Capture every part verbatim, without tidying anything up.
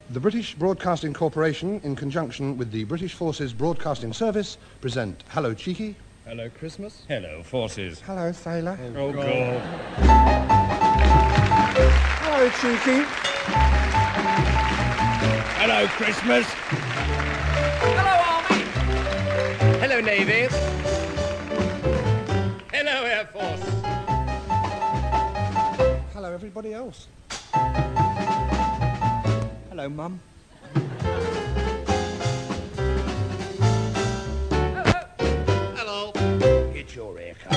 The British Broadcasting Corporation, in conjunction with the British Forces Broadcasting Service, present Hello, Cheeky. Hello, Christmas. Hello, Forces. Hello, Sailor. Oh, oh God. Hello, Cheeky. Hello, Christmas. Hello, Army. Hello, Navy. Hello, Air Force. Hello, everybody else. Hello, Mum. Hello. Get your haircut.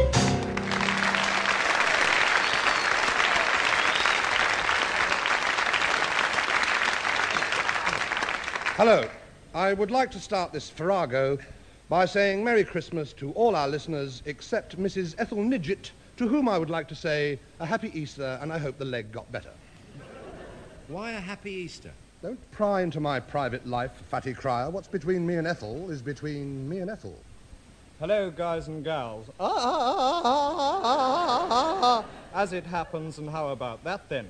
Hello. I would like to start this farrago by saying Merry Christmas to all our listeners except Missus Ethel Nidgett, to whom I would like to say a happy Easter, and I hope the leg got better. Why a happy Easter? Don't pry into my private life, Fatty Cryer. What's between me and Ethel is between me and Ethel. Hello, guys and gals. Ah, as it happens, and how about that, then?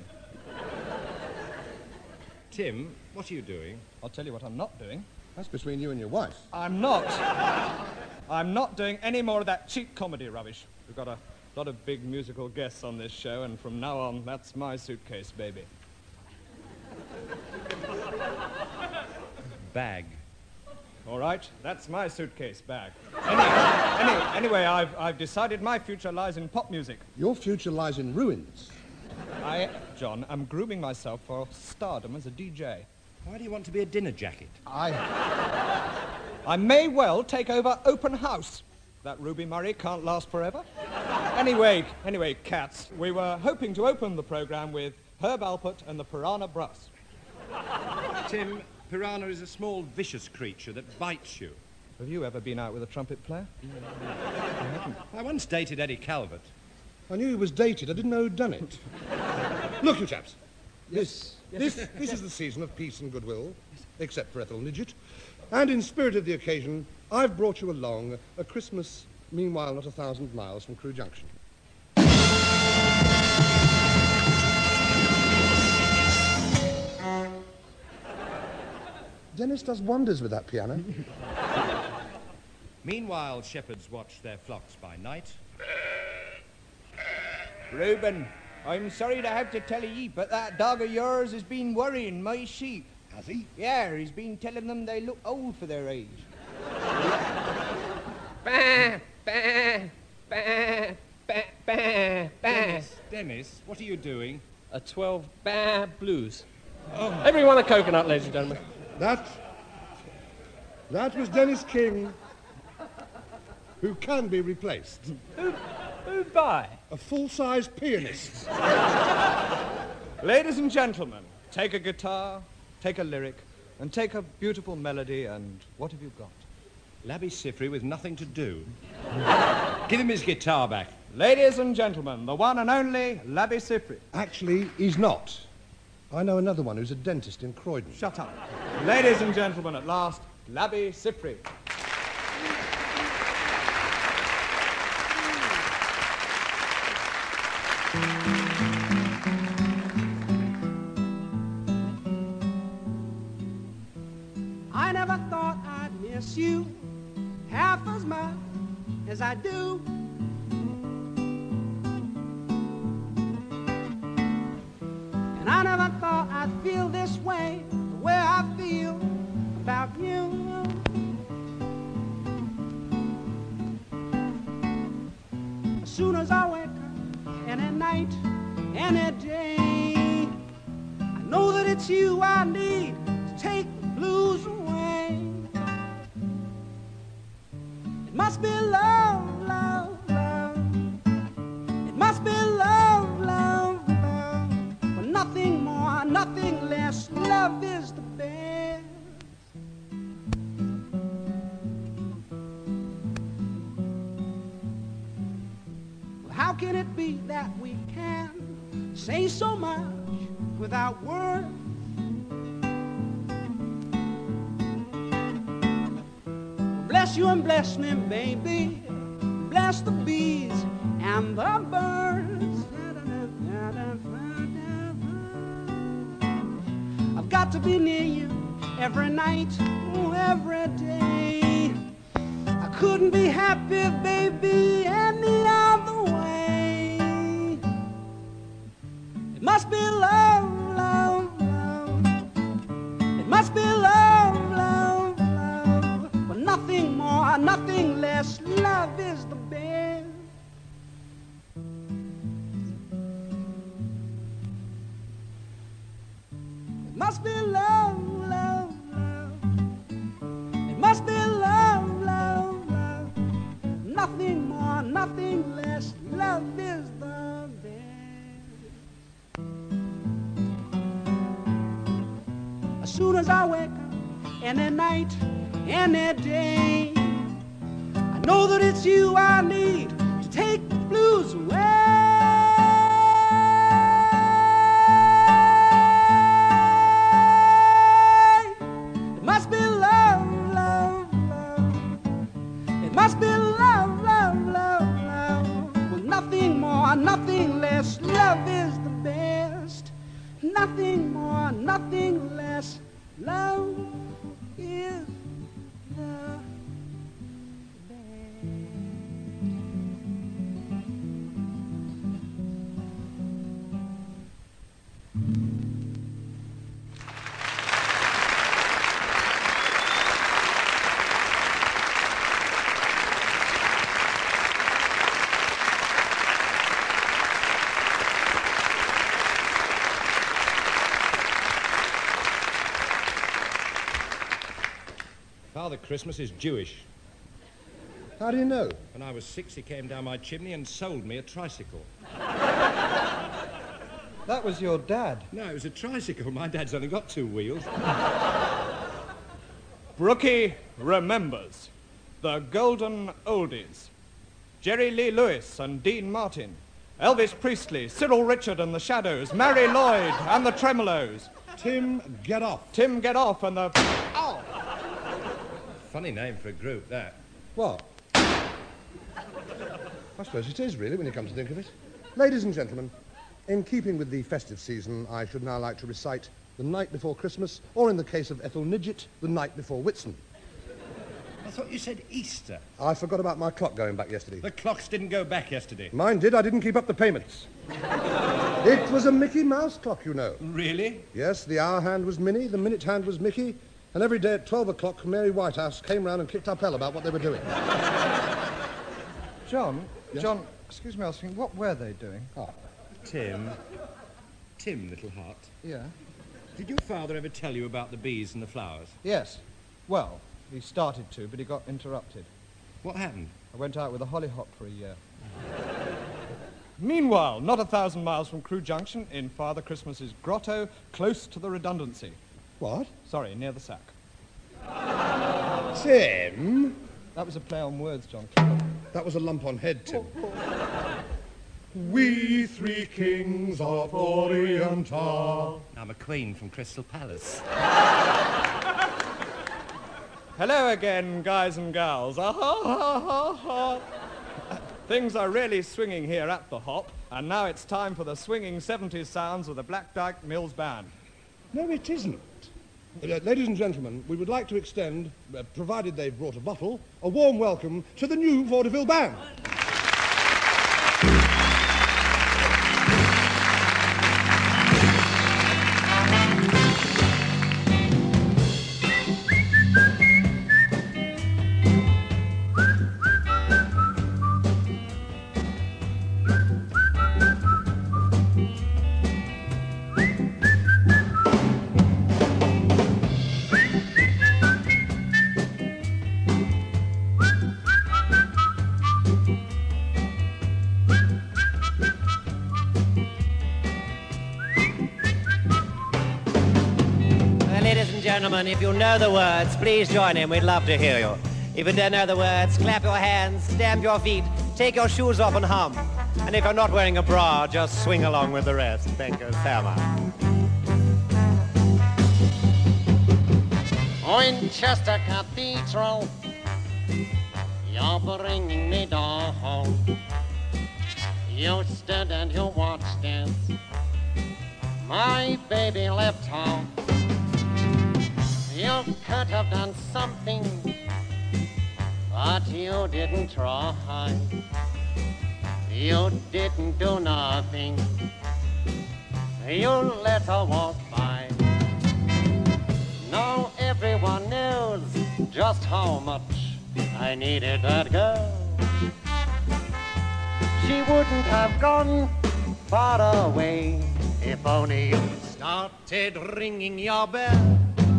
Tim, what are you doing? I'll tell you what I'm not doing. That's between you and your wife. I'm not. I'm not doing any more of that cheap comedy rubbish. We've got a lot of big musical guests on this show, and from now on, that's my suitcase, baby. Bag. All right, that's my suitcase bag. Anyway, any, anyway I've, I've decided my future lies in pop music. Your future lies in ruins. I, John, am grooming myself for stardom as a D J. Why do you want to be a dinner jacket? I... I may well take over Open House. That Ruby Murray can't last forever. Anyway, anyway, cats, we were hoping to open the program with Herb Alpert and the Piranha Brass. Tim, piranha is a small, vicious creature that bites you. Have you ever been out with a trumpet player? I once dated Eddie Calvert. I knew he was dated. I didn't know who'd done it. Look, you chaps. This, Yes. this, this is the season of peace and goodwill, except for Ethel Nidgett. And in spirit of the occasion, I've brought you along a Christmas, meanwhile not a thousand miles from Crewe Junction. Dennis does wonders with that piano. Meanwhile, shepherds watch their flocks by night. Reuben, I'm sorry to have to tell ye, but that dog of yours has been worrying my sheep. Has he? Yeah, he's been telling them they look old for their age. Bah, bah, bah, bah, bah, bah. Dennis, Dennis, what are you doing? A twelve bah blues. Oh. Everyone a coconut, ladies and gentlemen. That... That was Dennis King, who can be replaced. Who, who by? A full-size pianist. Ladies and gentlemen, take a guitar, take a lyric, and take a beautiful melody, and what have you got? Labby Sifry with nothing to do. Give him his guitar back. Ladies and gentlemen, the one and only Labby Sifry. Actually, he's not. I know another one who's a dentist in Croydon. Shut up. Ladies and gentlemen, at last, Labby Sifry. I never thought I'd miss you half as much as I do. And I never thought I'd feel this way, the way I feel about you. As soon as I wake up, any night, any day, I know that it's you I need to take the blues away. It must be love, love, love. It must be love, love, love. But nothing more, nothing less. Love is the best. Well, how can it be that we can say so much without words? Bless you and bless me, baby. Bless the bees and the birds. I've got got to be near you every night, oh, every day. I couldn't be happy, baby, any other way. It must be love, love, love. It must be love, love, love. But nothing more, nothing less. Love is the best. It must be love, love, love. It must be love, love, love. Nothing more, nothing less. Love is the best. As soon as I wake up, any night, any day, I know that it's you I need to take the blues away. It must be love, love, love. It must be love, love, love, love. With nothing more, nothing less. Love is the best. Nothing more, nothing less. Love is the Father Christmas is Jewish. How do you know? When I was six, he came down my chimney and sold me a tricycle. That was your dad. No, it was a tricycle. My dad's only got two wheels. Brookie remembers the golden oldies. Jerry Lee Lewis and Dean Martin. Elvis Presley, Cyril Richard and the Shadows. Mary Lloyd and the Tremolos. Tim, get off. Tim Get Off and the... Ow! Funny name for a group, that. What? I suppose it is, really, when you come to think of it. Ladies and gentlemen, in keeping with the festive season, I should now like to recite The Night Before Christmas, or in the case of Ethel Nidgett, The Night Before Whitsun. I thought you said Easter. I forgot about my clock going back yesterday. The clocks didn't go back yesterday. Mine did. I didn't keep up the payments. It was a Mickey Mouse clock, you know. Really? Yes, the hour hand was Minnie, the minute hand was Mickey, and every day at twelve o'clock, Mary Whitehouse came round and kicked up hell about what they were doing. John, Yeah? John, excuse me asking, what were they doing? Oh. Tim. Tim, little heart. Yeah. Did your father ever tell you about the bees and the flowers? Yes. Well, he started to, but he got interrupted. What happened? I went out with a hollyhock for a year. Meanwhile, not a thousand miles from Crewe Junction, in Father Christmas's grotto, close to the redundancy. What? Sorry, near the sack. Tim? That was a play on words, John. That was a lump on head, Tim. We three kings of Orient are. I'm a queen from Crystal Palace. Hello again, guys and gals. Ah, ha, ha, ha, ha. Things are really swinging here at the Hop, and now it's time for the swinging seventies sounds of the Black Dyke Mills Band. No, it isn't. Uh, ladies and gentlemen, we would like to extend, uh, provided they've brought a bottle, a warm welcome to the new Vaudeville Band. Gentlemen, if you know the words, please join in. We'd love to hear you. If you don't know the words, clap your hands, stamp your feet, take your shoes off and hum. And if you're not wearing a bra, just swing along with the rest. Thank you so much. Winchester Cathedral, you're bringing me down. You stood and you watched it. My baby left home. You could have done something, but you didn't try. You didn't do nothing. You let her walk by. Now everyone knows just how much I needed that girl. She wouldn't have gone far away if only you started ringing your bell.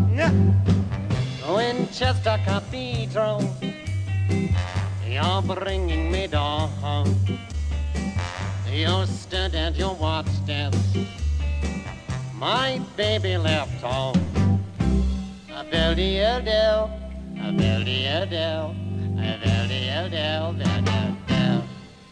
Winchester Cathedral, you're bringing me down. You stood and you watched as my baby left home. A belly-o-del, a belly-o-del, a belly-o-del, del-del-del.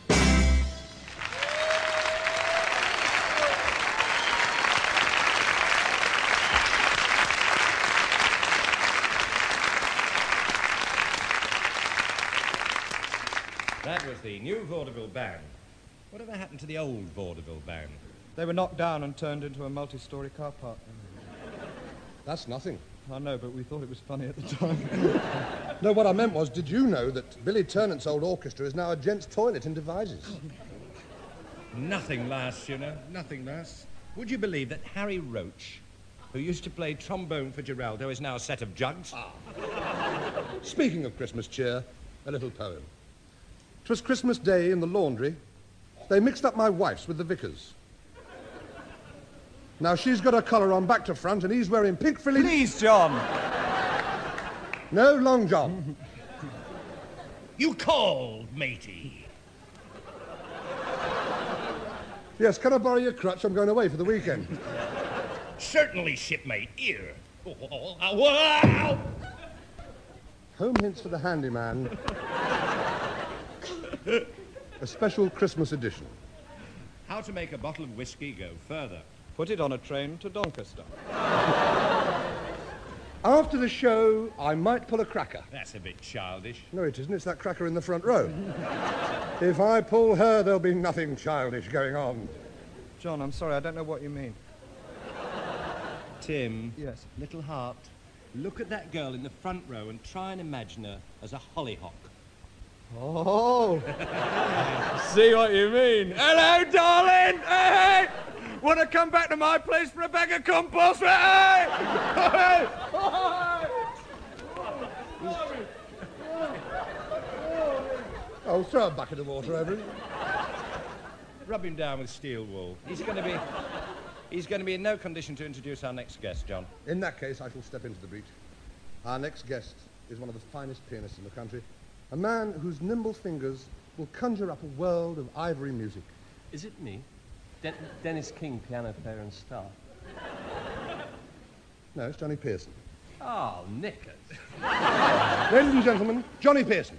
That was the new vaudeville band. Whatever happened to the old vaudeville band? They were knocked down and turned into a multi-story car park. That's nothing. I know, but we thought it was funny at the time. No, what I meant was, did you know that Billy Ternant's old orchestra is now a gents' toilet in Devizes? Nothing lasts, you know. Nothing lasts. Would you believe that Harry Roach, who used to play trombone for Geraldo, is now a set of jugs? Ah. Speaking of Christmas cheer, a little poem. 'Twas Christmas Day in the laundry. They mixed up my wife's with the vicar's. Now she's got her collar on back to front and he's wearing pink frilly... Please, John! No, Long John. You called, matey. Yes, can I borrow your crutch? I'm going away for the weekend. Certainly, shipmate. Here. Oh, wow! Home hints for the handyman. A special Christmas edition. How to make a bottle of whiskey go further. Put it on a train to Doncaster. After the show, I might pull a cracker. That's a bit childish. No, it isn't. It's that cracker in the front row. If I pull her, there'll be nothing childish going on. John, I'm sorry, I don't know what you mean. Tim. Yes? Little heart, look at that girl in the front row and try and imagine her as a hollyhock. Oh! See what you mean. Hello, darling! Hey! Want to come back to my place for a bag of compost? Hey! Hey! Oh, throw a bucket of water over him. Rub him down with steel wool. He's going to be... He's going to be in no condition to introduce our next guest, John. In that case, I shall step into the breach. Our next guest is one of the finest pianists in the country. A man whose nimble fingers will conjure up a world of ivory music. Is it me? De- Dennis King, piano player and star. No, it's Johnny Pearson. Oh, knickers. Ladies and gentlemen, Johnny Pearson.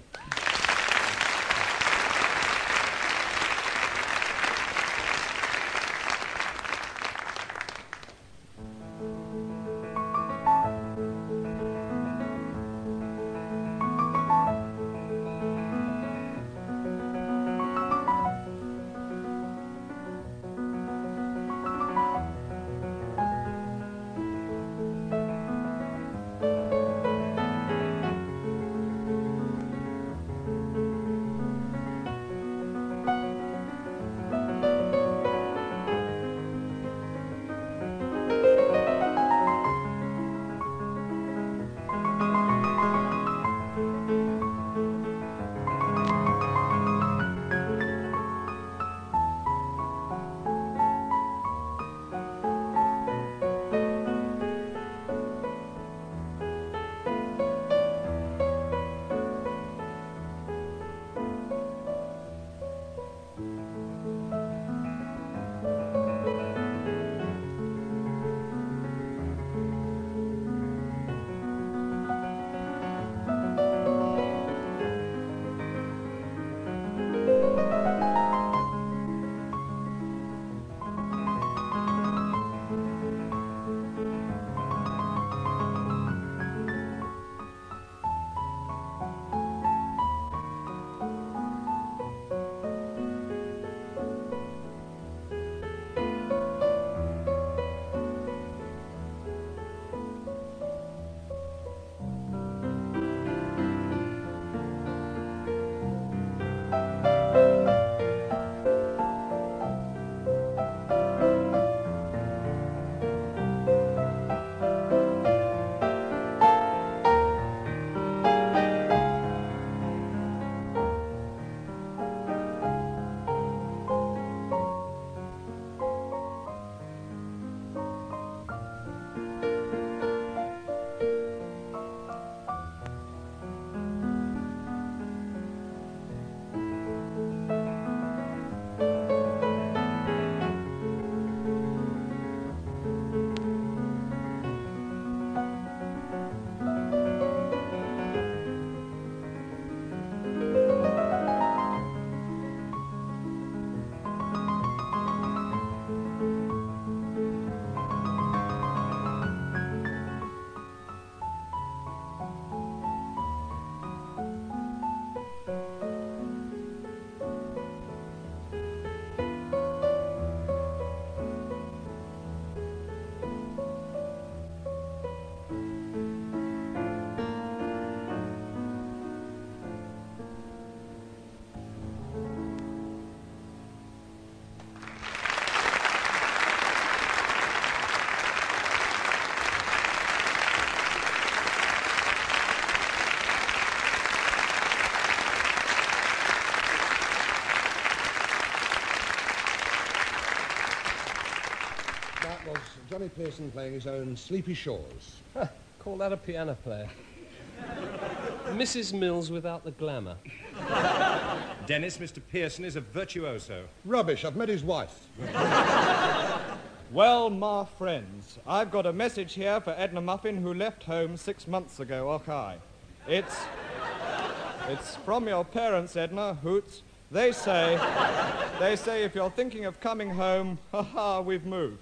Pearson playing his own Sleepy Shores. Huh, call that a piano player. Missus Mills without the glamour. Dennis, Mister Pearson is a virtuoso. Rubbish, I've met his wife. Well, my friends, I've got a message here for Edna Muffin, who left home six months ago, okay? It's... It's from your parents, Edna, Hoots. They say... They say if you're thinking of coming home, ha-ha, we've moved.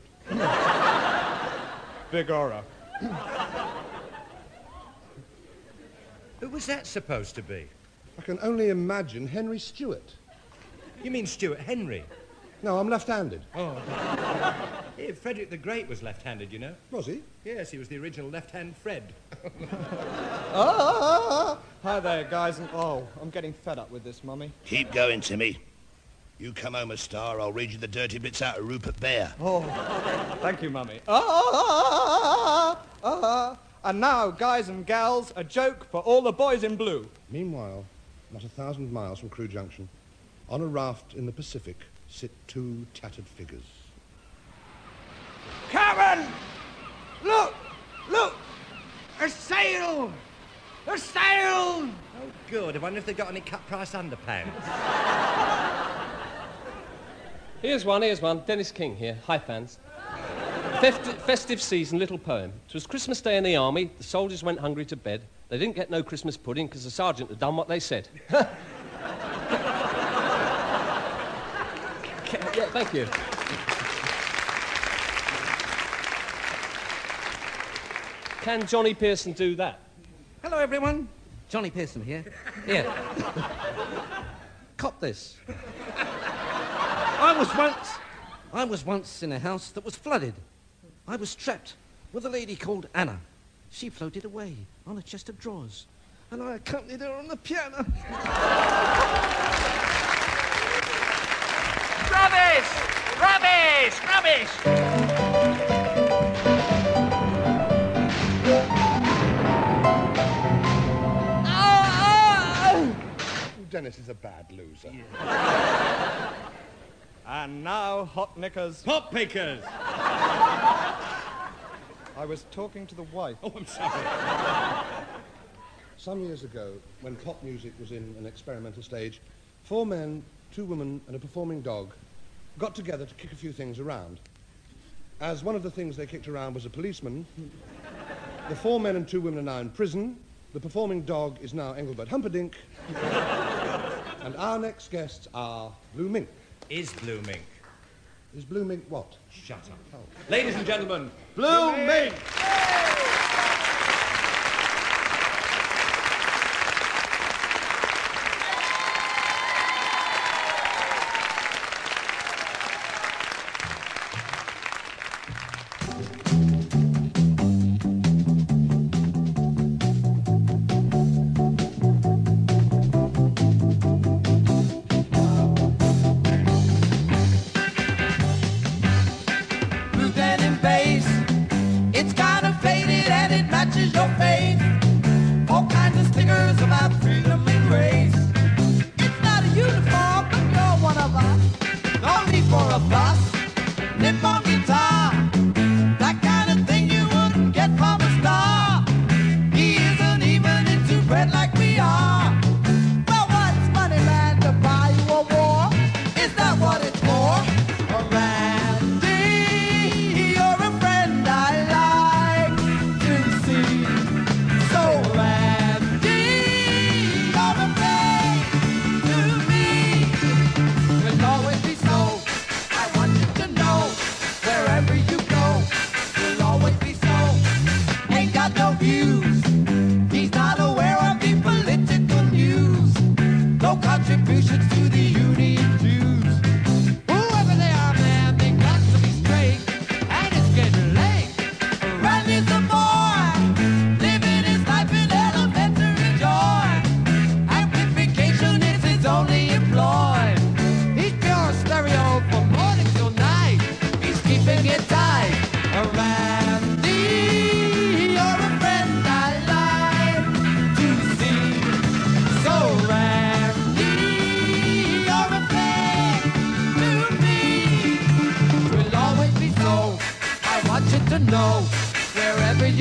Big aura. Who was that supposed to be? I can only imagine Henry Stewart. You mean Stuart Henry? No, I'm left-handed. Oh. Yeah, Frederick the Great was left-handed, you know. Was he? Yes, he was the original left-hand Fred. Ah! Hi there, guys. And oh, I'm getting fed up with this, Mummy. Keep going, Timmy. You come home a star, I'll read you the dirty bits out of Rupert Bear. Oh, thank you, Mummy. Ah! Ah! And now, guys and gals, a joke for all the boys in blue. Meanwhile, not a thousand miles from Crewe Junction, on a raft in the Pacific, sit two tattered figures. Captain! Look! Look! A sail! A sail! Oh, good. I wonder if they've got any cut-price underpants. Here's one, here's one. Dennis King here. Hi, fans. Festi- festive season, little poem. It was Christmas Day in the army. The soldiers went hungry to bed. They didn't get no Christmas pudding because the sergeant had done what they said. Yeah, thank you. Can Johnny Pearson do that? Hello, everyone. Johnny Pearson here. Here. Cop this. I was once... I was once in a house that was flooded. I was trapped with a lady called Anna. She floated away on a chest of drawers, and I accompanied her on the piano. Rubbish! Rubbish! Rubbish! Dennis is a bad loser. Yeah. And now, hot knickers. Hot pickers! I was talking to the wife. Oh, I'm sorry. Some years ago, when pop music was in an experimental stage, four men, two women, and a performing dog got together to kick a few things around. As one of the things they kicked around was a policeman, the four men and two women are now in prison, the performing dog is now Engelbert Humperdinck, and our next guests are Blue Mink. Is Blue Mink. Is Blue Mink what? Shut up. Oh. Ladies and gentlemen, Blue Mink! You're a friend I like to see.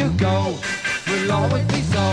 you go, we'll always be so.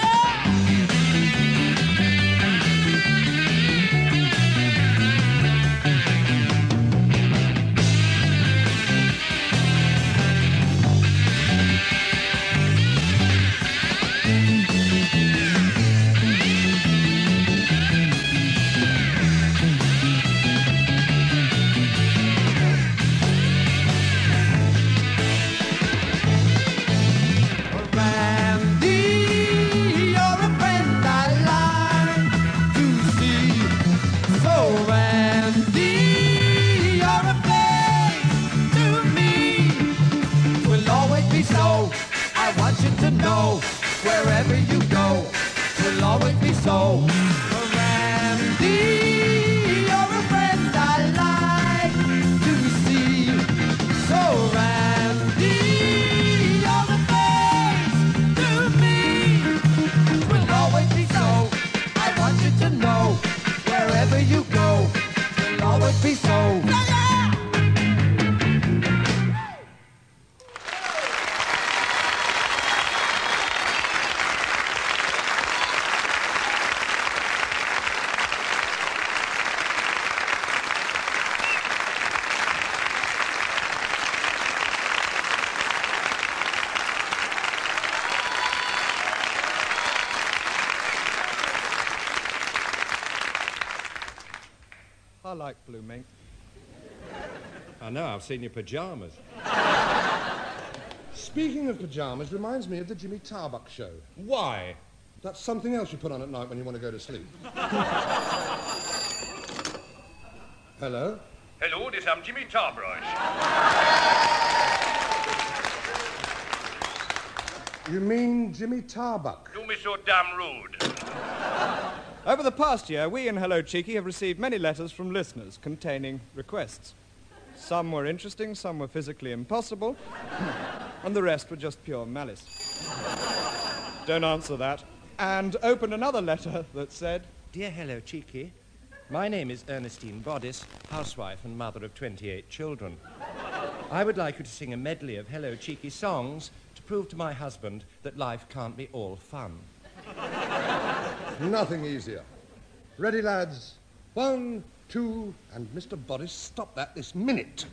Wherever you go, we'll always be so. Randy, you're a friend I like to see. So Randy, you're the best to me. We'll always be so. I want you to know, wherever you go, we'll always be so. I like blue mink. I know, I've seen your pyjamas. Speaking of pyjamas, reminds me of the Jimmy Tarbuck show. Why? That's something else you put on at night when you want to go to sleep. Hello? Hello, this is Jimmy Tarbrush. You mean Jimmy Tarbuck? Do me so damn rude. Over the past year, we in Hello Cheeky have received many letters from listeners containing requests. Some were interesting, some were physically impossible, and the rest were just pure malice. Don't answer that. And opened another letter that said, Dear Hello Cheeky, my name is Ernestine Bodice, housewife and mother of twenty-eight children. I would like you to sing a medley of Hello Cheeky songs to prove to my husband that life can't be all fun. Nothing easier. Ready, lads? One, two, and Mister Bodice, stop that this minute.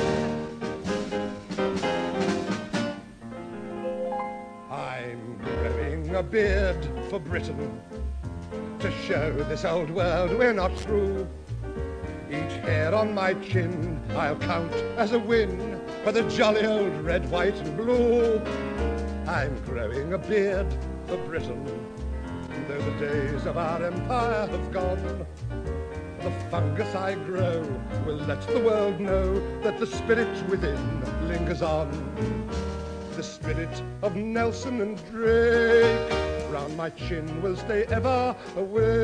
I'm growing a beard for Britain to show this old world we're not through. Each hair on my chin I'll count as a win for the jolly old red, white, and blue. I'm growing a beard for Britain. Though the days of our empire have gone, the fungus I grow will let the world know that the spirit within lingers on. The spirit of Nelson and Drake round my chin will stay ever awake.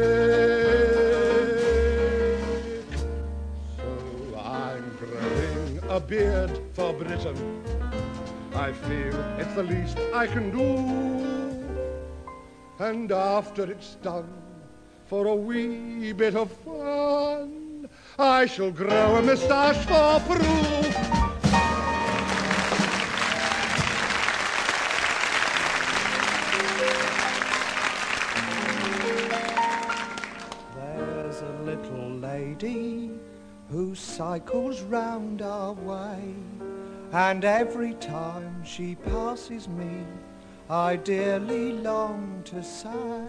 So I'm growing a beard for Britain. I feel it's the least I can do. And after it's done, for a wee bit of fun, I shall grow a moustache for Peru. There's a little lady who cycles round our way, and every time she passes me, I dearly long to say,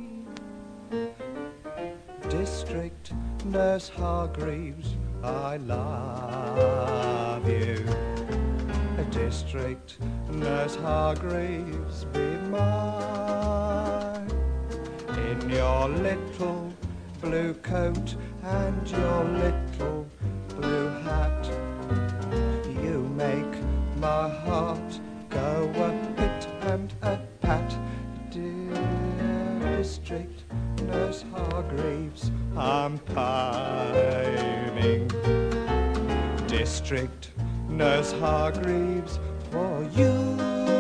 District Nurse Hargreaves, I love you. District Nurse Hargreaves, be mine. In your little blue coat and your little blue hat, you make my heart go a pit and a pat. Dear District Nurse Hargreaves, I'm pining. District Nurse Hargreaves, for you.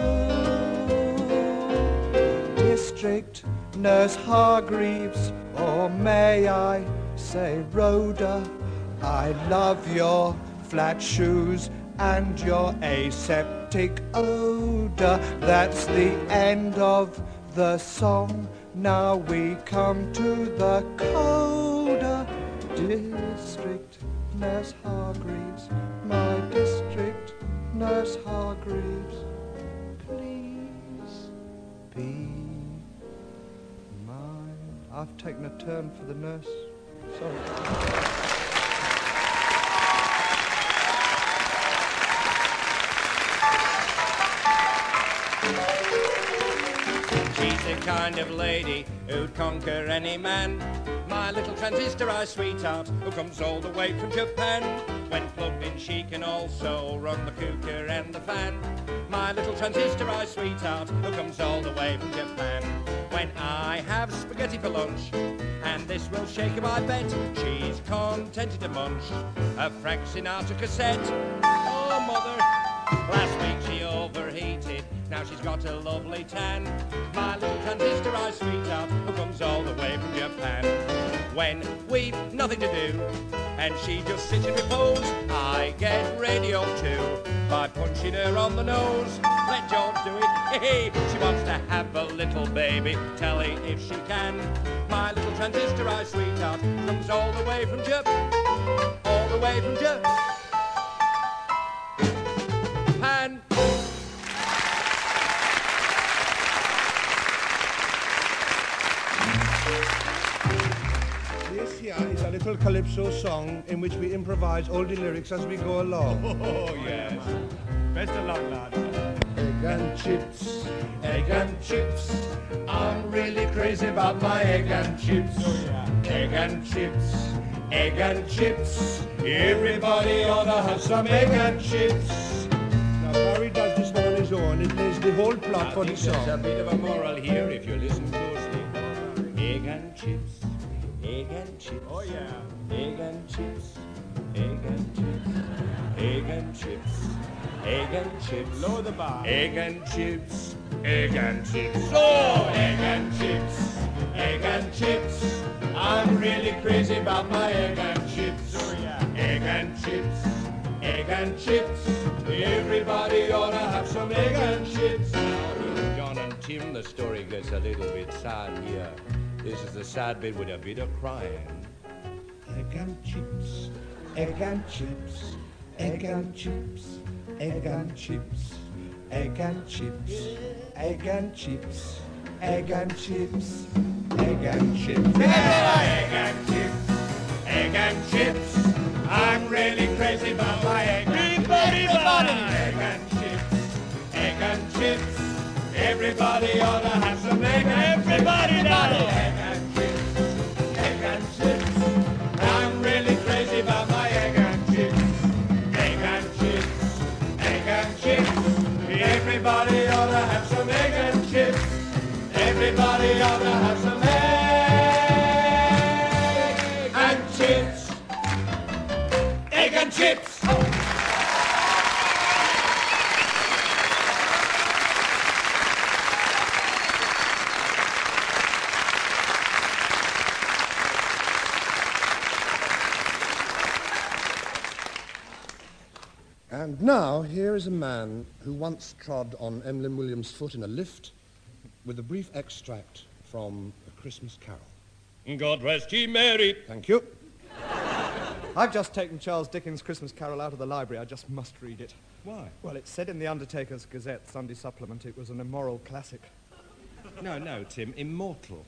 District Nurse Hargreaves, or may I say Rhoda, I love your flat shoes and your aseptic take odor. That's the end of the song. Now we come to the coda. District Nurse Hargreaves, my district Nurse Hargreaves, please be mine. I've taken a turn for the nurse. Sorry. She's the kind of lady who'd conquer any man. My little transistorized sweetheart who comes all the way from Japan. When plugged in she can also run the cooker and the fan. My little transistorized sweetheart who comes all the way from Japan. When I have spaghetti for lunch, and this will shake her, I bet, she's contented to munch a Frank Sinatra cassette. Oh, mother, last week she overheated, now she's got a lovely tan. My little transistorized sweetheart who comes all the way from Japan. When we've nothing to do and she just sits in repose, I get radio too by punching her on the nose. Let George do it. Hey, she wants to have a little baby. Tell her if she can. My little transistorized sweetheart comes all the way from Japan. All the way from Japan. This here is a little calypso song in which we improvise all the lyrics as we go along. Oh, yes. Best of luck, lad. Egg and chips, Egg and chips. I'm really crazy about my egg and chips. Oh, yeah. Egg and chips. Egg and chips. Everybody ought to have some egg and chips. Now, Barry does this one on his own. It lays the whole plot I for the think there's song. a bit of a moral here if you listen closely. Egg and chips. Egg and chips. Oh, yeah. Egg and chips. Egg and chips. Egg and chips. Egg and chips. Lower the bar. Egg and chips. Egg and chips. Oh, egg and chips. Egg and chips. I'm really crazy about my egg and chips. Oh, yeah. Egg and chips. Egg and chips. Everybody ought to have some egg and chips. John and Tim, the story gets a little bit sad here. This is the sad bit with a bit of crying. Egg and chips, egg and chips, egg and chips, egg and chips, egg and chips, egg and chips, egg and chips, egg and chips. Egg and chips, egg and chips. I'm really crazy about my egg and chips. Everybody, egg and chips, egg and chips. Everybody ought to have some egg and chips. Everybody, egg and chips, egg and chips. I'm really crazy about my egg and chips. Egg and chips, egg and chips. Everybody ought to have some egg and chips. Everybody ought to have some egg and chips. Egg and chips. And now, here is a man who once trod on Emlyn Williams' foot in a lift with a brief extract from A Christmas Carol. God rest ye merry. Thank you. I've just taken Charles Dickens' Christmas Carol out of the library. I just must read it. Why? Well, it said in the Undertaker's Gazette Sunday supplement it was an immoral classic. No, no, Tim, immortal.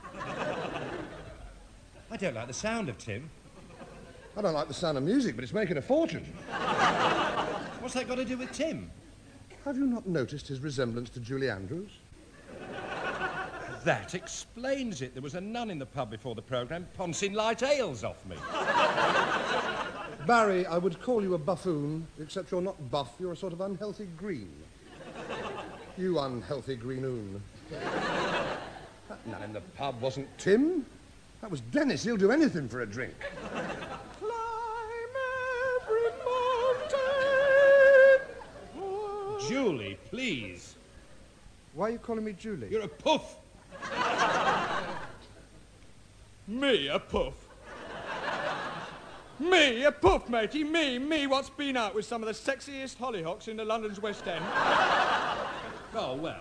I don't like the sound of Tim. I don't like the sound of music, but it's making a fortune. What's that got to do with Tim? Have you not noticed his resemblance to Julie Andrews? That explains it. There was a nun in the pub before the programme pouncing light ales off me. Barry, I would call you a buffoon, except you're not buff, you're a sort of unhealthy green. You unhealthy greenoon. That nun in the pub wasn't Tim. That was Dennis. He'll do anything for a drink. Julie, please. Why are you calling me Julie? You're a puff. Me, a puff. Me, a puff, matey, me, me, what's been out with some of the sexiest hollyhocks in the London's West End. Oh, well.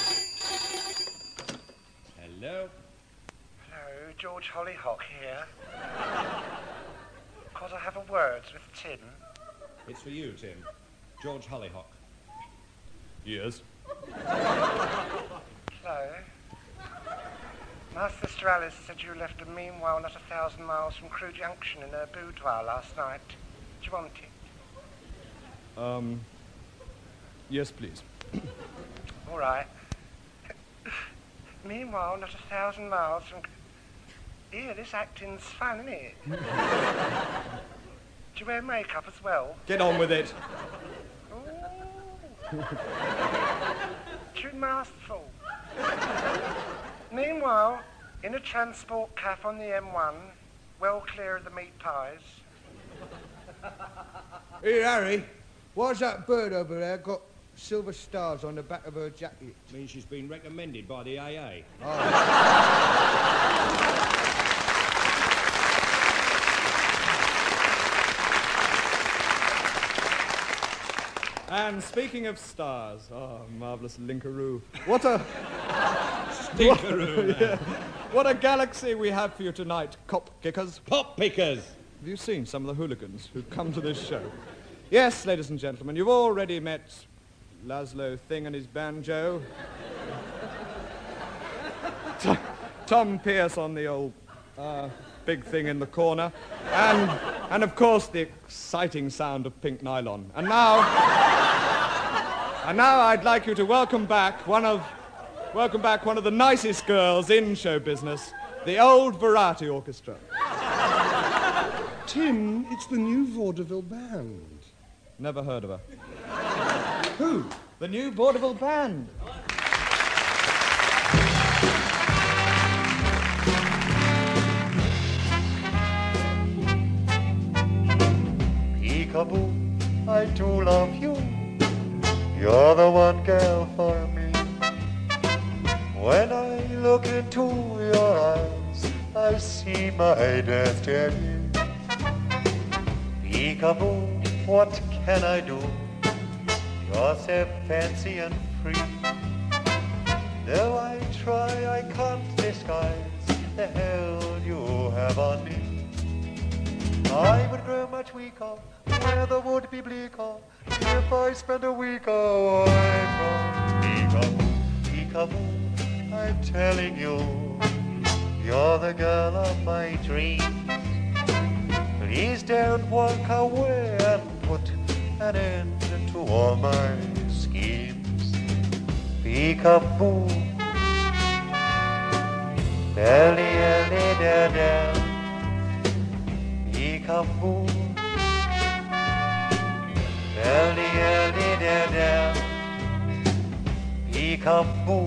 Hello? Hello, George Hollyhock here. Could I have a word with Tim? It's for you, Tim. George Hollyhock. Yes. Hello. My sister Alice said you left a meanwhile not a thousand miles from Crewe Junction in her boudoir last night. Do you want it? Um, yes, please. All right. Meanwhile, not a thousand miles from... Ew, this acting's fun, isn't it? Do you wear makeup as well? Get on with it. Too masterful. Meanwhile, in a transport cafe on the M one, well clear of the meat pies. Hey, Harry, why's that bird over there got silver stars on the back of her jacket? Means she's been recommended by the A A. Oh. And speaking of stars, oh, marvellous Linkaroo. What a... Stinkaroo. Yeah. What a galaxy we have for you tonight, cop kickers. Pop pickers. Have you seen some of the hooligans who come to this show? Yes, ladies and gentlemen, you've already met Laszlo Thing and his banjo. T- Tom Pierce on the old uh, big thing in the corner. And, and of course, the exciting sound of pink nylon. And now... And now I'd like you to welcome back one of, welcome back one of the nicest girls in show business, the Old Variety Orchestra. Tim, it's the new Vaudeville Band. Never heard of her. Who? The new Vaudeville Band. Peekaboo, I do love you. You're the one girl for me. When I look into your eyes, I see my destiny. Peekaboo, what can I do? You're so fancy and free. Though I try, I can't disguise the hell you have on me. I would grow much weaker, weather would be bleaker, if I spent a week away from Peekaboo. Peekaboo, I'm telling you, you're the girl of my dreams. Please don't walk away and put an end to all my schemes. Peekaboo, belly, belly, da, da. Peekaboo, belly, belly, da, da. Peekaboo,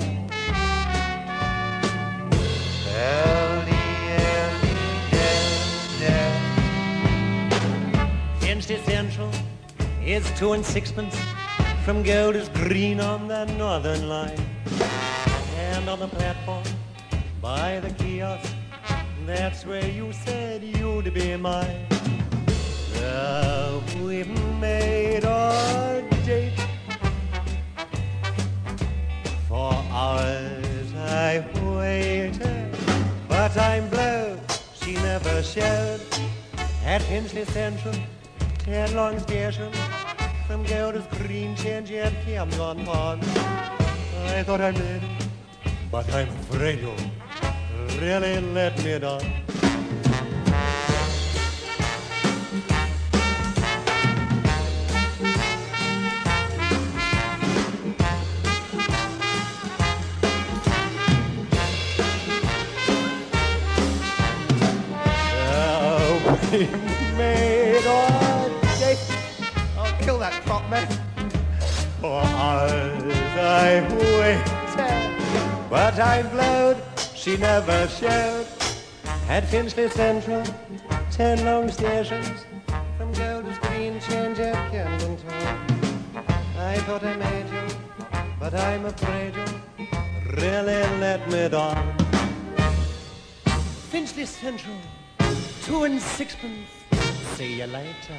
belly, belly, da, da. Finchley Central is two and sixpence from Golders Green on the Northern Line. And on the platform by the kiosk, that's where you said you'd be mine. So we made our date. For hours I waited, but I'm blowed, she never showed. At Finchley Central, ten long stations, from Golders Green, change and Camden on. I thought I made it, but I'm afraid you really let me down. Oh, we made our date. I'll kill that prop, man. For hours I waited, but I'm blowed, she never showed. At Finchley Central, ten long stations, from Golders Green, change at Camden Town. I thought I made you, but I'm afraid you really let me down. Finchley Central, two and sixpence, See you later.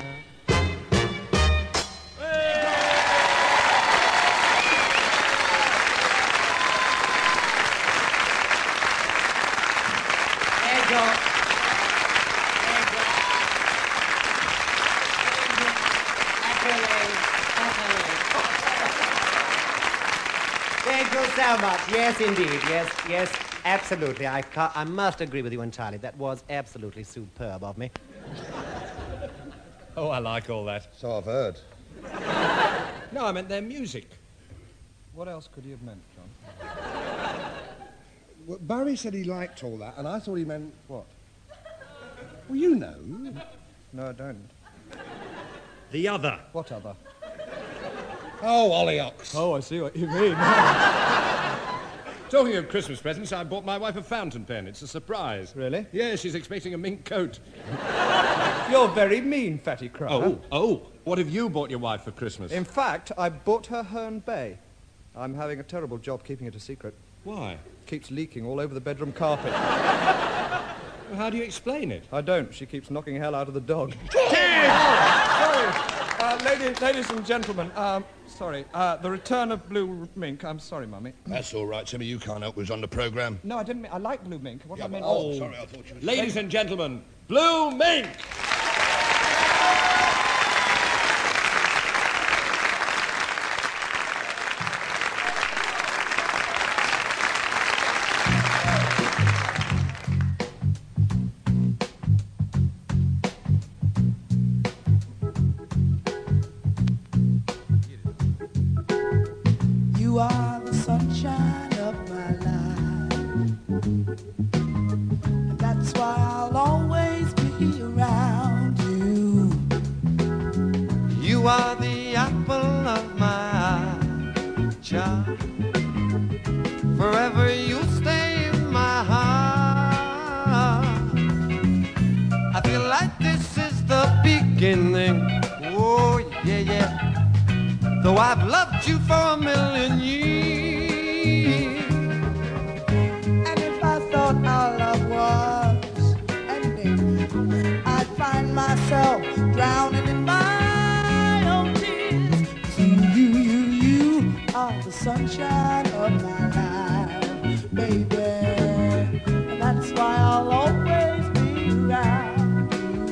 Thank you so much. Yes, indeed. Yes, yes, absolutely. I, ca- I must agree with you entirely. That was absolutely superb of me. Oh, I like all that. So I've heard. No, I meant their music. What else could he have meant, John? Well, Barry said he liked all that, and I thought he meant what? Well, you know. No, I don't. The other. What other? Oh, Hollyoaks. Oh, I see what you mean. Talking of Christmas presents, I bought my wife a fountain pen. It's a surprise. Really? Yeah, she's expecting a mink coat. You're very mean, Fatty Cryer. Oh, oh. What have you bought your wife for Christmas? In fact, I bought her Herne Bay. I'm having a terrible job keeping it a secret. Why? Keeps leaking all over the bedroom carpet. Well, how do you explain it? I don't. She keeps knocking hell out of the dog. Sorry. Uh, ladies, ladies and gentlemen, um, sorry. Uh, the return of Blue Mink. I'm sorry, Mummy. That's all right, Timmy. You can't help who's on the programme. No, I didn't mean... I like Blue Mink. What Yeah, I meant... oh, sorry, I thought you was... Ladies and gentlemen, Blue Mink! You are the sunshine of my life, and that's why I'll always be around you. You are the apple of my eye, child. Forever you'll stay in my heart. I feel like this is the beginning. Oh, yeah, yeah. Though I've loved you for a million years. And if I thought our love was ending, I'd find myself drowning in my own tears. 'Cause you, you, you, you are the sunshine of my life, baby. And that's why I'll always be around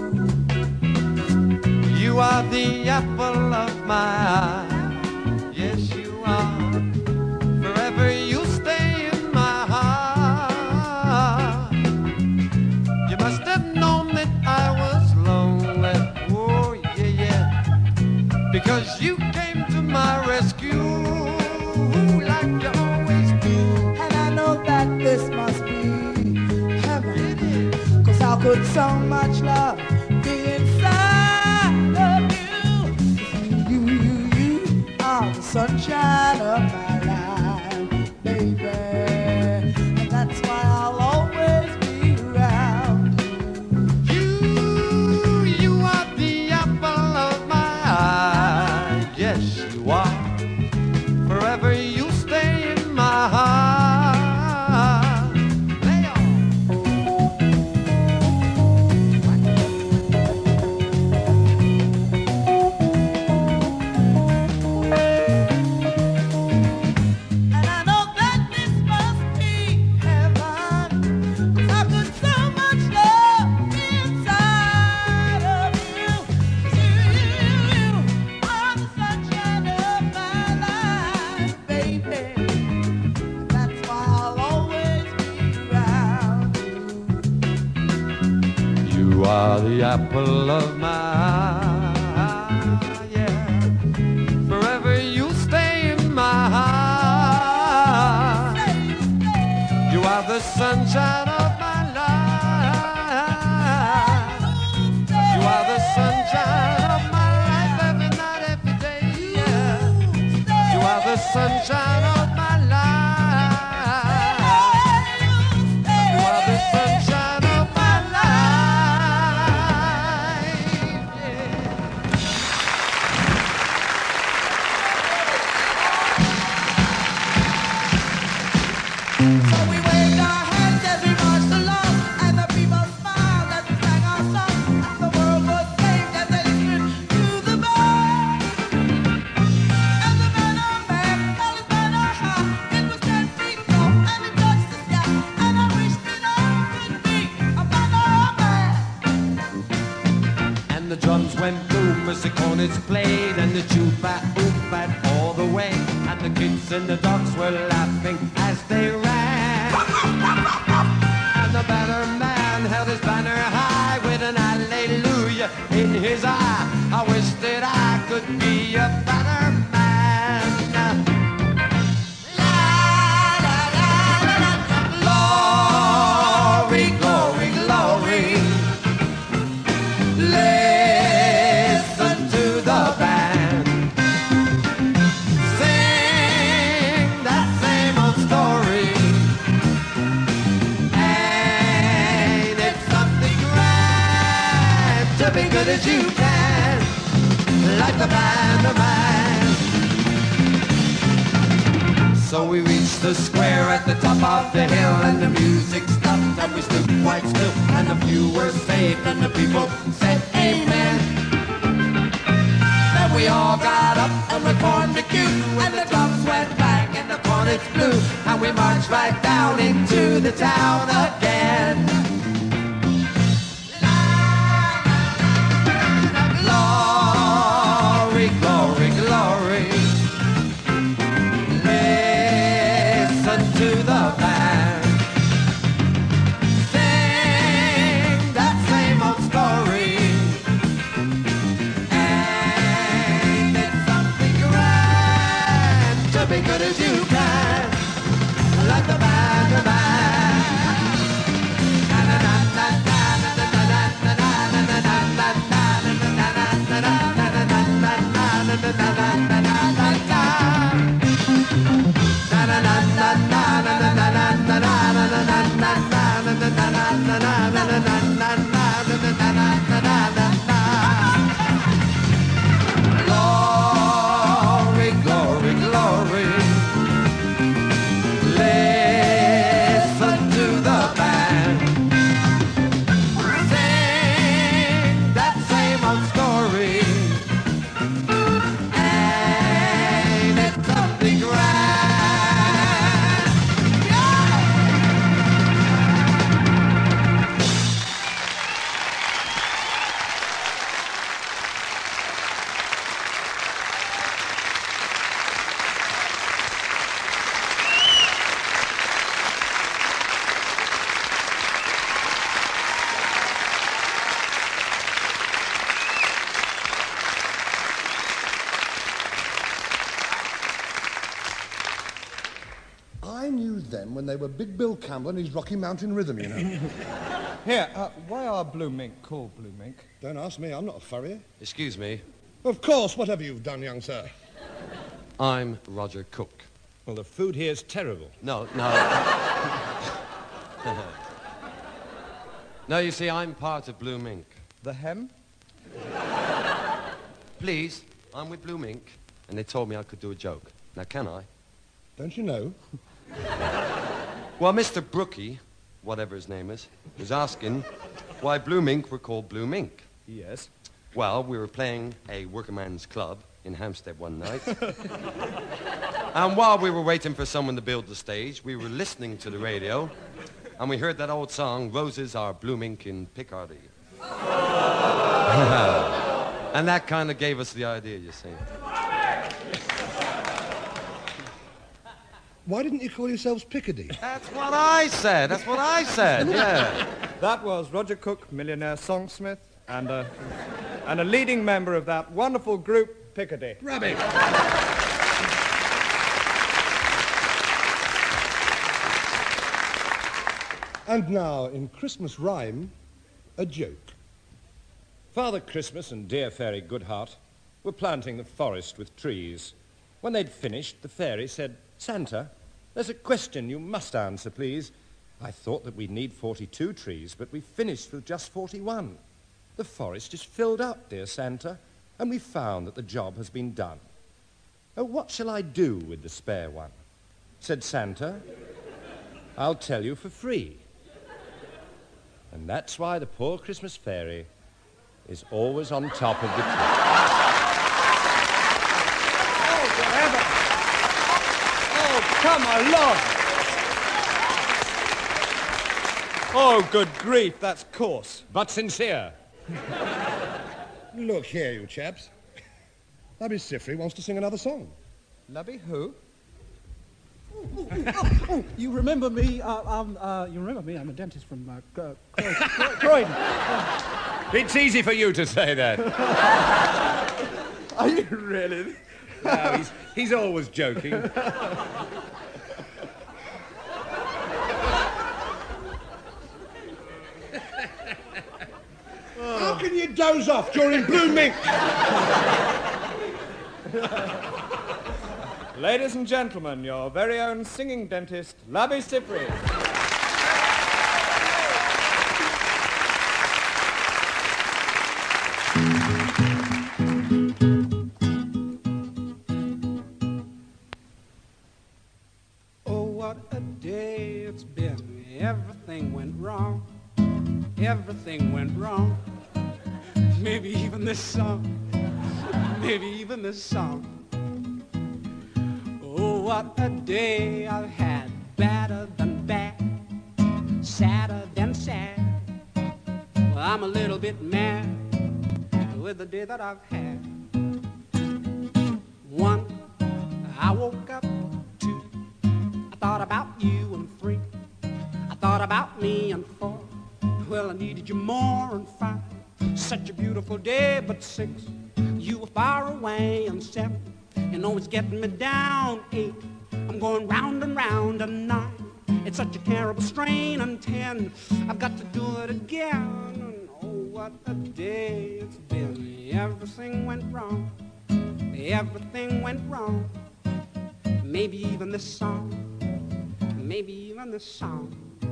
you. You are the apple of my eye. Yes, you are. Forever you'll stay in my heart. You must have known that I was lonely. Oh, yeah, yeah. Because you came to my rescue like you always do. And I know that this must be heaven. 'Cause how could so much love be inside of you? 'Cause you, you, you, you are the sunshine of my life, baby. And that's why I'll always be around you. You are the apple of my eye. Yes, you are. Forever you'll stay in my heart. Lay on. And I know that this must be heaven. 'Cause how could so much love be inside of you? 'Cause you, you, you are the sunshine of my life, baby. And that's why I'll always be around you. You are the apple of my eye, yeah. Forever you'll stay in my heart. You are the sunshine of my life. You are the sunshine of my life every night, every day, yeah. You are the sunshine of my life. You are the sunshine of my life, yeah. So we waved our hands as we marched along, and the people smiled as we sang our song. And the world would say as the cornets played and the chupa oofed all the way, and the kids and the dogs were laughing as they ran. And the banner man held his banner high with an hallelujah in his eye. I wish that I could be a banner man. Glory, glory, glory. Listen to the band. Sing that same old story. Ain't it something grand to be good as you can, like the band of man. So we reached the square at the top of the hill, and the music stopped and we stood quite still, and the few were saved and the people said amen. Then we all got up and we formed a queue, and the drums went back and the cornets blew, and we marched right down into the town again. Glory, glory, glory. Listen to the band. Sing that same old story. Ain't it something grand to be good as you can, like the band, the band. Glory, glory, glory. Listen to the band. Sing that same old story. Ain't it something grand? I knew them when they were Big Bill Campbell and his Rocky Mountain Rhythm, you know. Here, uh, why are Blue Mink called Blue Mink? Don't ask me, I'm not a furrier. Excuse me, Of course, whatever you've done, young sir. I'm Roger Cook. Well, the food here's terrible. No, no. No, you see, I'm part of Blue Mink. The hem? Please, I'm with Blue Mink, and they told me I could do a joke. Now, can I? Don't you know? Well, Mister Brookie, whatever his name is, was asking why Blue Mink were called Blue Mink. Yes. Well, we were playing a workingman's club in Hampstead one night. And while we were waiting for someone to build the stage, we were listening to the radio, and we heard that old song, Roses Are Blooming in Picardy. And that kind of gave us the idea, you see. Why didn't you call yourselves Piccadilly? That's what I said. That's what I said, yeah. That was Roger Cook, millionaire songsmith, and a, and a leading member of that wonderful group, Piccadilly. Rubbish! And now, in Christmas rhyme, a joke. Father Christmas and dear Fairy Goodheart were planting the forest with trees. When they'd finished, the fairy said, Santa, there's a question you must answer, please. I thought that we'd need forty-two trees, but we finished with just forty-one. The forest is filled up, dear Santa, and we found that the job has been done. Oh, what shall I do with the spare one? Said Santa, I'll tell you for free. And that's why the poor Christmas fairy is always on top of the tree. Come along! Oh, good grief, that's coarse. But sincere. Look here, you chaps. Lubby Sifri wants to sing another song. Lubby who? Oh, oh, oh, oh, you remember me? Uh, um, uh, you remember me? I'm a dentist from uh, Cro- Cro- Croydon. Uh, It's easy for you to say that. Are you really? No, he's, he's always joking. How can you doze off during Blue Mink? Ladies and gentlemen, your very own singing dentist, Lubby Sifri. Oh, what a day it's been. Everything went wrong. Everything went wrong. Maybe even this song. Maybe even this song. Oh, what a day I've had. Badder than bad. Sadder than sad. Well, I'm a little bit mad with the day that I've had. One, I woke up. Two, I thought about you. And three, I thought about me. And four, well, I needed you more. And five, such a beautiful day. But six, you were far away. And seven, you know it's getting me down. Eight, I'm going round and round. And nine, it's such a terrible strain. And ten, I've got to do it again. And oh, what a day it's been. Everything went wrong. Everything went wrong. Maybe even this song. Maybe even this song.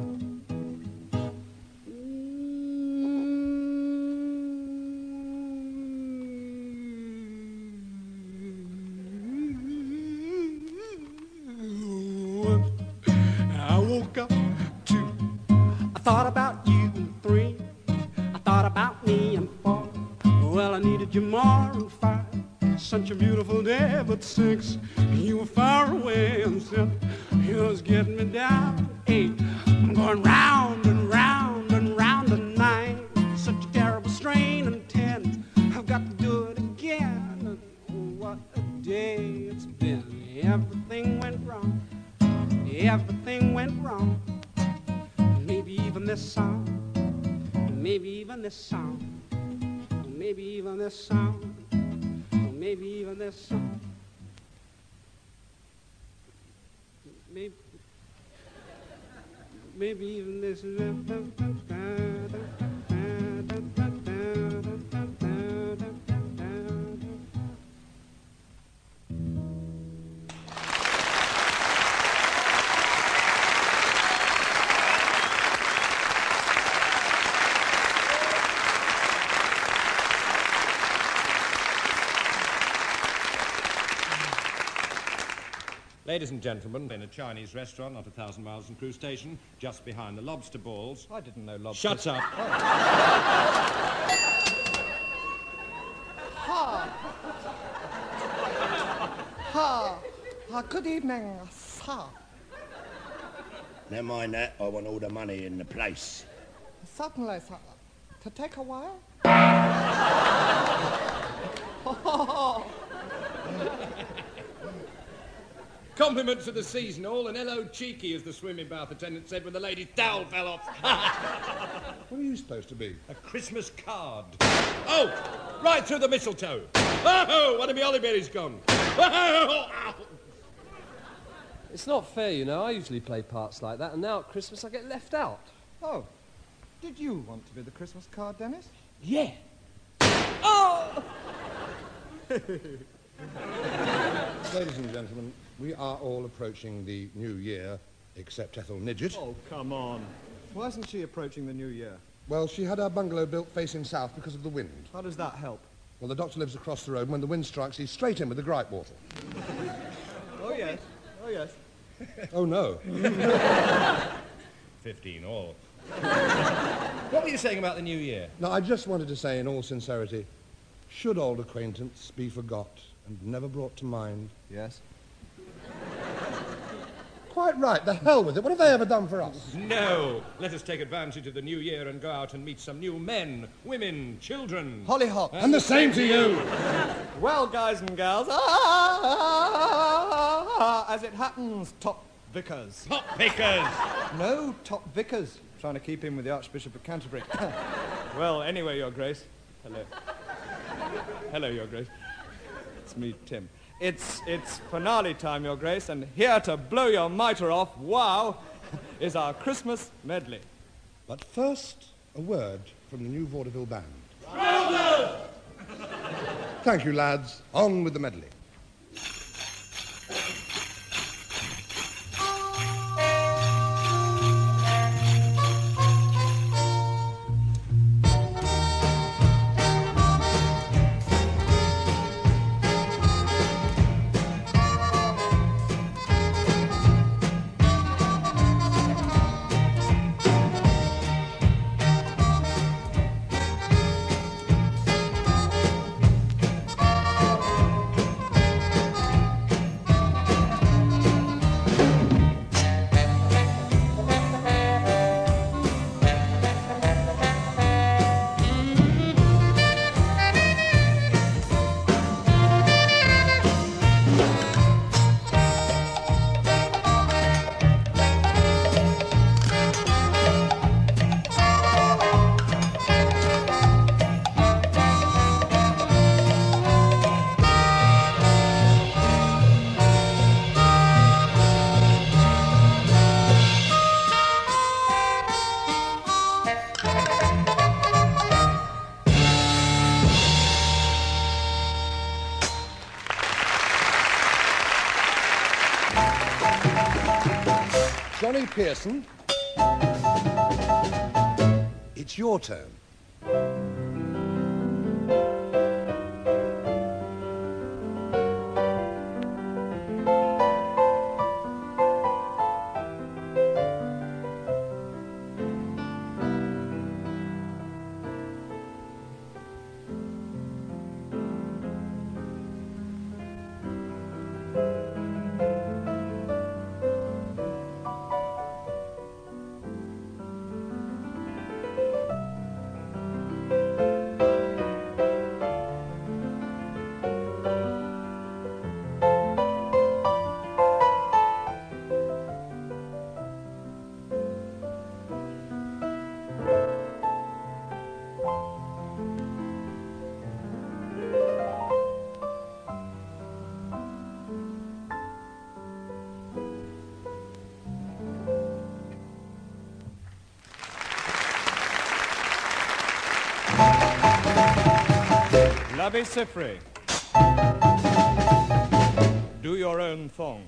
I woke up. Two, I thought about you. And three, I thought about me. And four, well, I needed you more. And five, such a beautiful day. But six, you were far away. And seven, you was getting me down. Eight, I'm going round and round and round. And nine, such a terrible strain. And ten, I've got to do it again. And oh, what a day it's been. Everything went wrong. Everything went wrong. Maybe even this song. Maybe even this song. Maybe even this song. Maybe even this song. Maybe, maybe even this. Ladies and gentlemen, in a Chinese restaurant not a thousand miles from Crewe Station, just behind the lobster balls. I didn't know lobster. Shut up. Ha! Ha! Uh, good evening, sir. Never mind that. I want all the money in the place. Certainly, sir. To take a while? Compliments of the season all, and hello cheeky, as the swimming bath attendant said when the lady's towel fell off. What are you supposed to be? A Christmas card. Oh, right through the mistletoe. Oh, one of my hollyberries gone. It's not fair, you know. I usually play parts like that, and now at Christmas I get left out. Oh, did you want to be the Christmas card, Dennis? Yeah. Oh! Ladies and gentlemen, we are all approaching the new year, except Ethel Nidgett. Oh, come on. Why isn't she approaching the new year? Well, she had her bungalow built facing south because of the wind. How does that help? Well, the doctor lives across the road, and when the wind strikes, he's straight in with the gripe water. Oh, yes. Oh, yes. Oh, no. Fifteen all. What were you saying about the new year? No, I just wanted to say in all sincerity, should old acquaintance be forgot and never brought to mind? Yes. Quite quite right. The hell with it. What have they ever done for us? No. Let us take advantage of the new year and go out and meet some new men, women, children. Hollyhock. And the same to you. Well, guys and gals, ah, ah, ah, ah, as it happens, Top Vickers. Top Vickers! No, Top Vickers. Trying to keep in with the Archbishop of Canterbury. Well, anyway, Your Grace. Hello. Hello, Your Grace. It's me, Tim. It's, it's finale time, Your Grace, and here to blow your mitre off, wow, is our Christmas medley. But first, a word from the new vaudeville band. Trousers! Thank you, lads. On with the medley. Johnny Pearson, it's your turn. Labi Sifri. Do your own thong.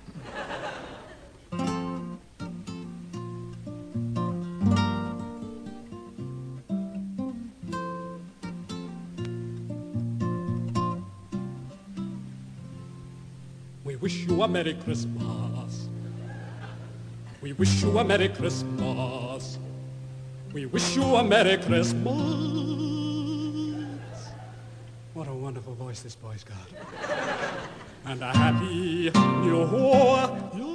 We wish you a Merry Christmas. We wish you a Merry Christmas. We wish you a Merry Christmas. What a wonderful voice this boy's got. And a happy new year.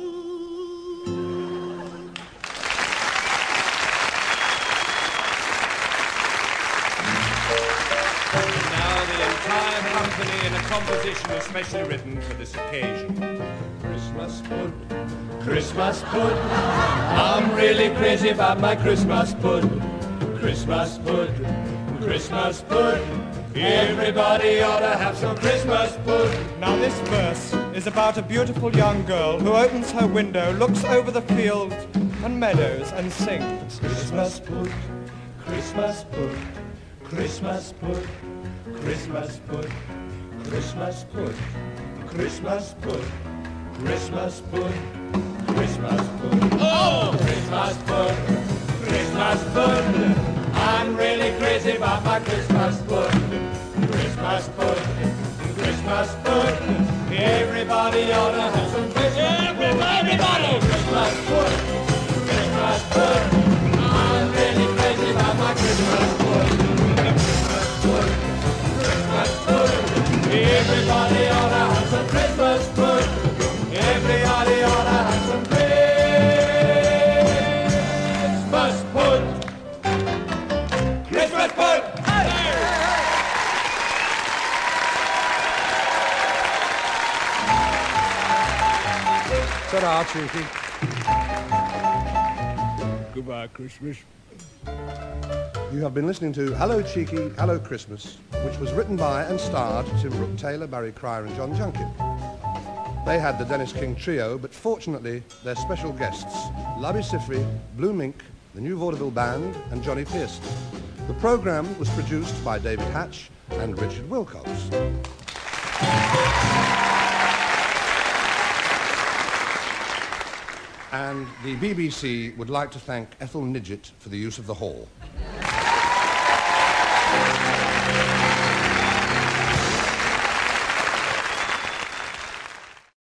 Now the entire company in a composition especially written for this occasion. Christmas Pud, Christmas Pud. I'm really crazy about my Christmas Pud. Christmas Pud, Christmas Pud. Everybody ought to have some Christmas Pud. Now this verse is about a beautiful young girl who opens her window, looks over the fields and meadows and sings. Christmas Pud, Christmas Pud, Christmas Pud, Christmas Pud, Christmas Pud, Christmas Pud, Christmas Pud, Christmas Pud. Oh, Christmas Pud, Christmas Pud. I'm really crazy about my Christmas Pud. Christmas Pud, Christmas Pud. Everybody ought to have some Christmas Pud. Everybody! Christmas Pud, Christmas Pud. I'm really crazy about my Christmas Pud. Christmas Pud, Christmas Pud. Everybody ought to have some Christmas Pud. Everybody ought to have some Christmas Pud. Ta-ra, Cheeky. Goodbye, Christmas. You have been listening to Hello Cheeky, Hello Christmas, which was written by and starred Tim Brooke Taylor, Barry Cryer and John Junkin. They had the Dennis King Trio, but fortunately their special guests, Labby Sifri, Blue Mink, the New Vaudeville Band and Johnny Pearson. The programme was produced by David Hatch and Richard Wilcox. And the B B C would like to thank Ethel Nidgett for the use of the hall.